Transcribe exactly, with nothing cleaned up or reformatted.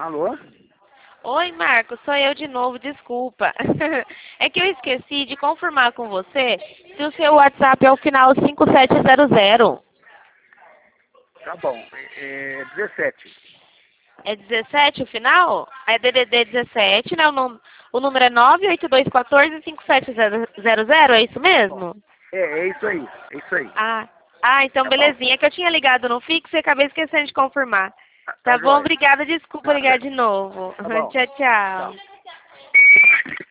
Alô? Oi, Marcos, sou eu de novo, desculpa. É que eu esqueci de confirmar com você se o seu WhatsApp é o final cinco sete zero zero. Tá bom. É, é dezessete. É dezessete o final? É D D D dezessete, né? O, num- o número é nove oito dois um quatro cinco sete zero zero, é isso mesmo? É, é isso aí. É isso aí. Ah, ah, então Tá bom. belezinha. É que eu tinha ligado no fixo e acabei esquecendo de confirmar. Tá, tá Tá bom? jóia. Obrigada, desculpa ligar Nada. de novo. Tá bom. Tchau, Tchau. tchau.